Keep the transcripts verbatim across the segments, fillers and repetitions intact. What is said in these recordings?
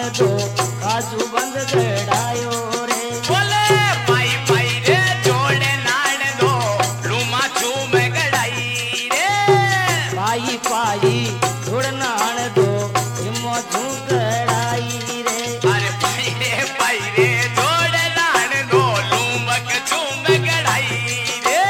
दो काजू बंद गड़ायो रे बोले पाई पाई रे जोड़े नाड़ दो लूमा चूम गड़ाई रे पाई पाई जोड़ नाड़ दो हिम्मो झू गड़ाई रे अरे पाई रे पाई रे जोड़े नाड़ दो लूमक चूम गड़ाई रे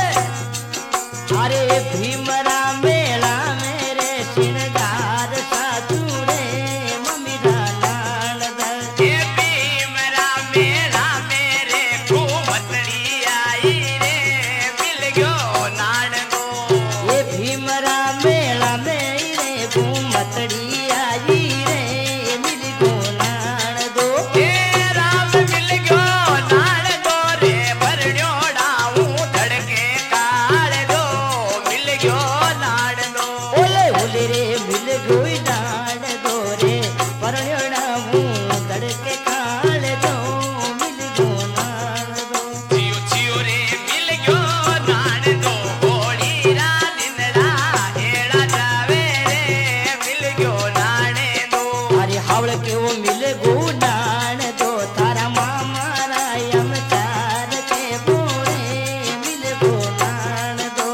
अरे भीमरा मेला मेरे सिंगार साधु रे मम्मी नाड़ दे ये भीमरा मेला मेरे घूमतड़ी आई रे मिल गयो नाड़ दो ये भीमरा मेला मेरे घूमतड़ी आई रे मिल गो नाड़ दो हे राम मिल गयो नाड़ दो रे भरड्योड़ा हूँ धड़के काल दो मिल गयो नाड़ दो ओले ओले रे मिल गोई नाड़ दो रे परण्योड़ा मुँह धड़के काल दो मिल गो नाड़ दो जियो जियो रे मिल गयो नाड़ दो होली रा दिनड़ा हेड़ा जावे रे मिल गयो नाड़े दो अरे हावड़ के वो मिल गो नाड़ दो तारा मामा रायम चार के बोरे मिल गो नाड़ दो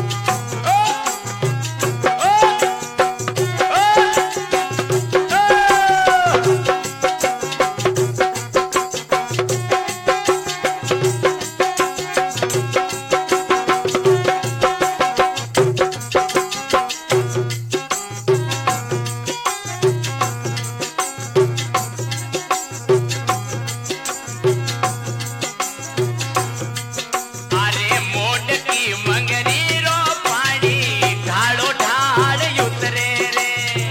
अरे मोट की मंगरी रो पानी ढालो ढाल उतरे रे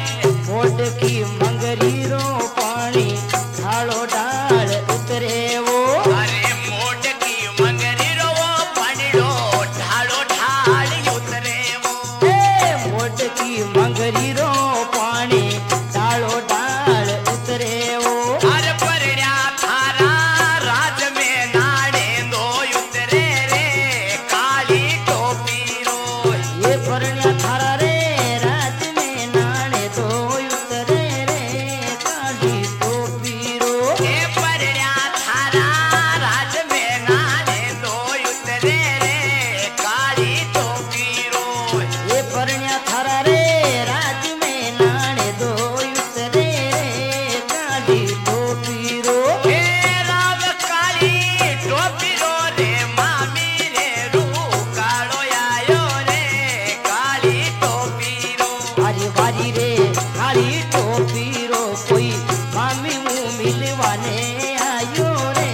मोट की मंगरी रो पानी ढालो ढाल उतरे वो अरे मोट की मंगरी रो पानी रो ढालो ढाल उतरे वो ए मोट की मंगरी रो पानी ढालो ढाल उतरे वो हर परड्या थारा राज में नाड़े दो उतरे रे काली टोपी रो ये परण्या थारा रे रात में नाणे तो उतरे रे काली टोपी रो हे परड्या थारा राज में नाड़े दो उतरे रे काली टोपी रो ये परण्या थारा रे रात में नाणे दो उतरे रे काली टोपी रो हे राम काली टोपी रो रे मामी रे रू कालो आयो रे काली टोपी रो अरे बारी रे काली टोपी रो कोई मामी मुँह मिलवाने आयो रे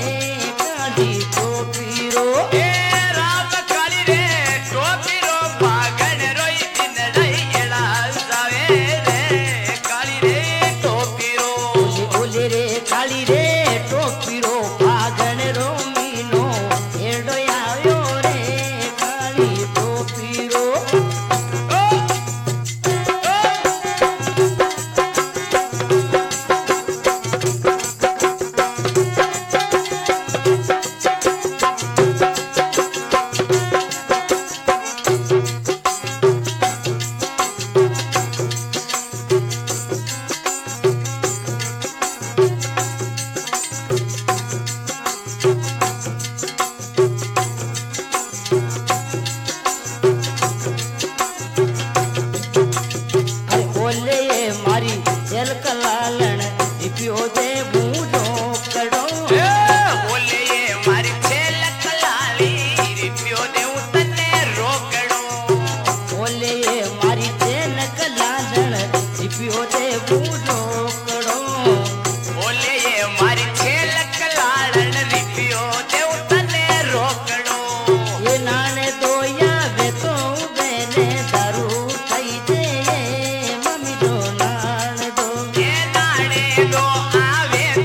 काली टोपी रो हे राम काली रे टोपी रो पागन रोई दिन रही एड़ा जावे रे काली रे टोपी रो ओले ओले रे काली रे टोपी रो पागण रो मीनो एडो आयो रे काली टोपी रो अरे ओले ये मारी जल कलालन पियो दे बूढ़ो कड़ो बोले ये मारी छेल कलाली रिपियो दे उतने रोकड़ो ओले ये मारी जल कलालन पियो दे बूढ़ो कड़ो बोले ये मारी छेल कलालन रिपियो दे उतने रोकड़ो ये नाने दो या वे तो बेने दारू खाई दे मम्मी दो नान दो ये नाड़े दो आवे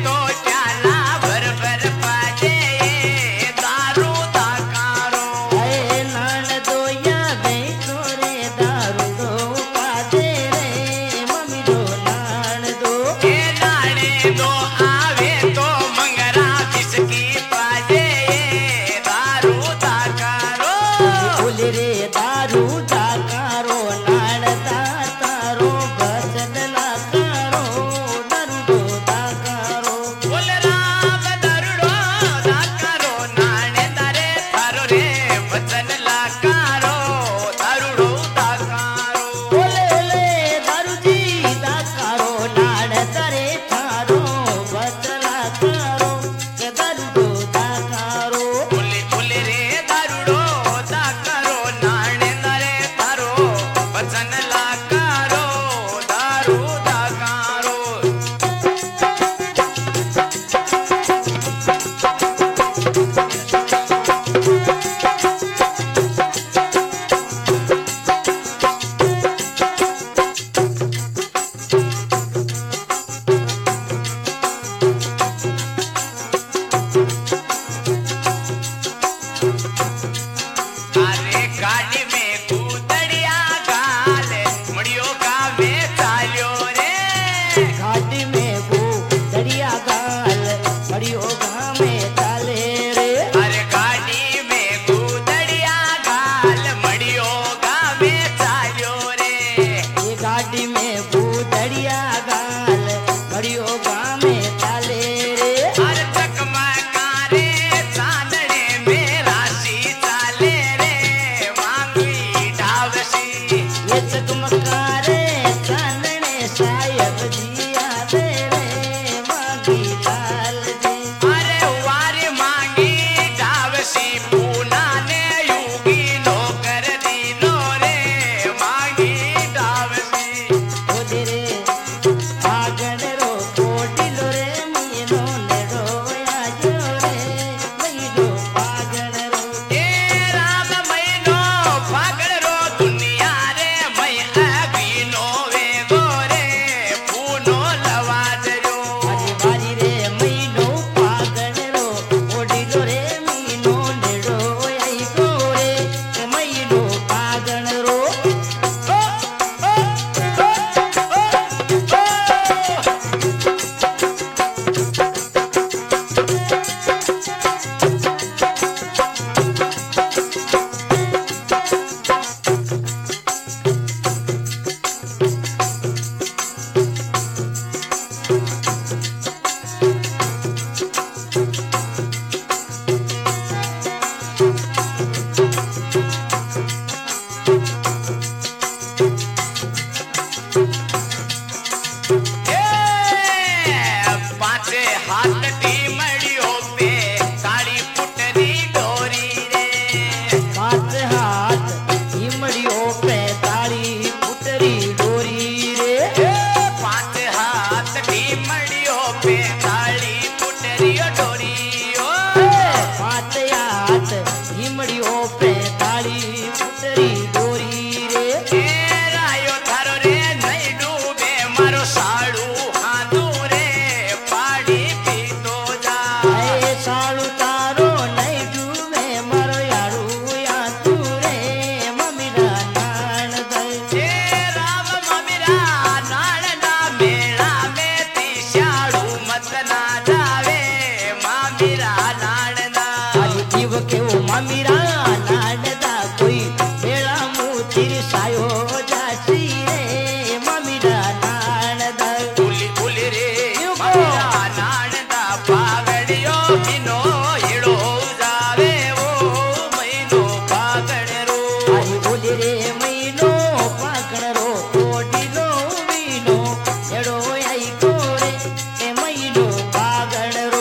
हाथ टीमड़ियों पे काली पुटरी डोरी रे पांच हाथ हिमड़ियों पे ताली पुटरी डोरी रे पांच हाथ टीमड़ियों पे काली पुटरी डोरी ओ पांच हाथ हिमड़ियों पे ताली पुटरी डोरी रे ए रायो थारो रे नहीं डूबे मारो साड़ू हाथू रे पाड़ी पीतो जा ए सालू तारो नहीं डूबे मारो यारू या तू रे मम्मीरा नान दे ए राम ममिरा नालना मेला में ती श्याड़ू मत ना जावे मामिरा नालना अरे जीव के वो मम्मीरा नान दा कोई बेड़ा मुँह तिर सायो जासी रे मम्मीरा नान दा उली उली रे ममिरा नालना पागड़ियो बिनो हिड़ो जावे वो महीनो पागड़रो आई बोली रे महीनो पाकड़रो ओडीलो वीनो एड़ो आई कोरे ए महीनो पागड़रो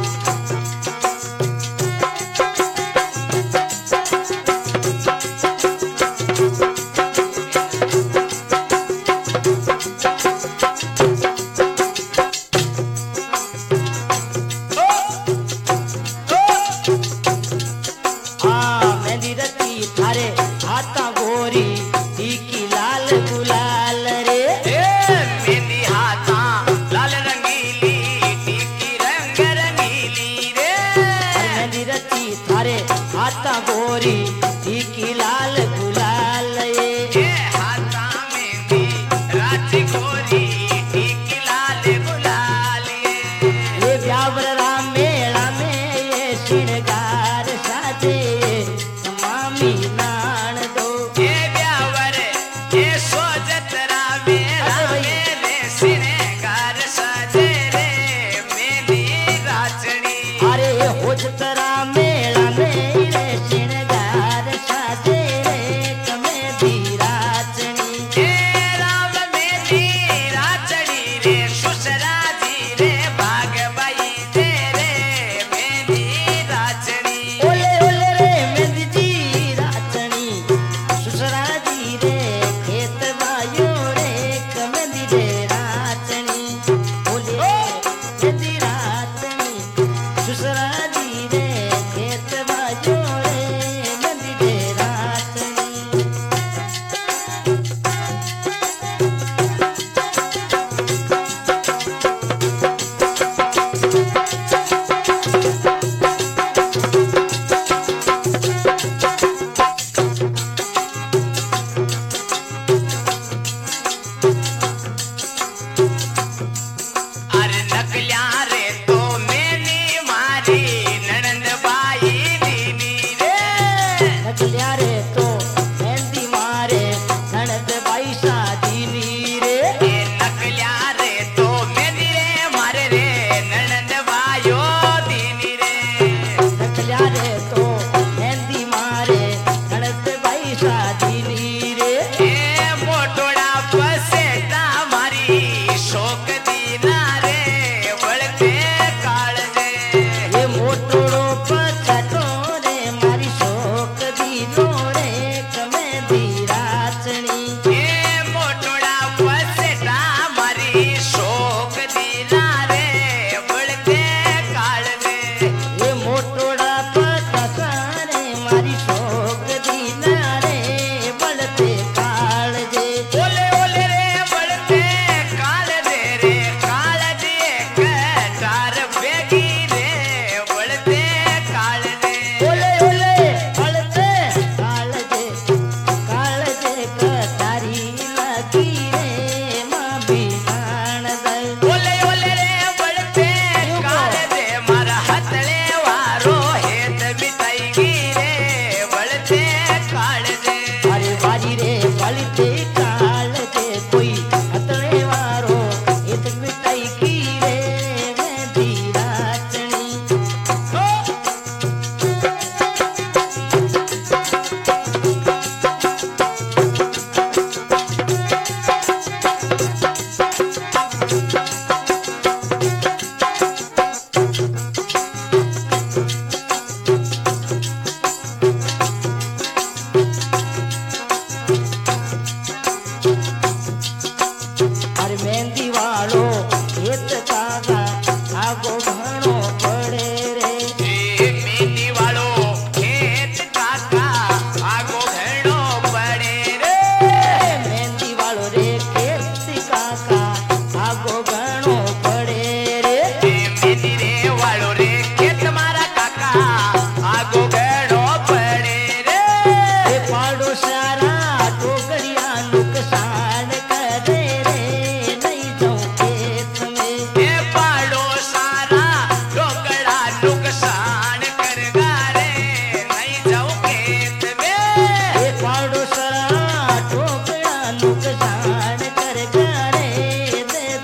आ मेहंदी रती थारे हाथा गोरी टीकी लाल गुलाल रे ए मेहंदी हाथा लाल रंगीली टीकी रंग रंगीली रे मेहंदी रती थारे हाथा गोरी टीकी लाल गुलाल ये ए हाथा मेहंदी राची गोरी टीकी लाल गुलाल ये ये ब्यावर राम मेला में ये श्रृंगार साजे मामी नान दो ए ब्यावर ए सोजतरा मेरा मेरे सिनेगार सजे रे मेरी राचड़ी अरे होज तर